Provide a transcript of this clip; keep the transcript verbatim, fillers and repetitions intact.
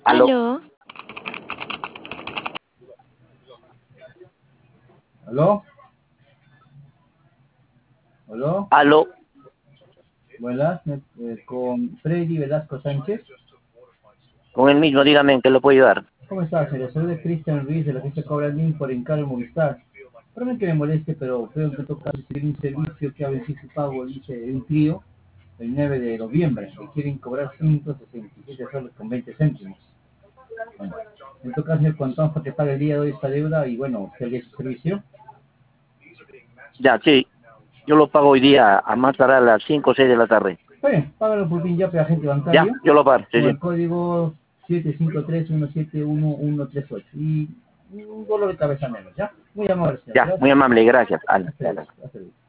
Aló. Aló, ¿Aló? ¿Aló? Aló. Buenas, eh, con Freddy Velasco Sánchez. Con el mismo, dígame en qué lo puedo ayudar. ¿Cómo estás? Le saluda Cristian Ruiz de la agencia Cobra Link por encargo Movistar. Perdón que me moleste, pero creo que toca recibir un servicio que ha vencido su pago, dice, de un trío el nueve de noviembre y quieren cobrar ciento sesenta y siete soles con veinte céntimos. Bueno, en todo caso, el contón para que pague el día de hoy esta deuda y bueno, que haga su servicio. Ya, sí. Yo lo pago hoy día a más tardar a las cinco o seis de la tarde. Bueno, págalo por fin ya, agente Ya, bancario, yo lo pago. Sí, con el sí. código siete cinco tres uno siete uno uno tres ocho. Y un dolor de cabeza menos, ¿ya? Muy amable, señor. Ya, muy Gracias. amable, gracias. Ala, Hasta luego. ala. Hasta luego.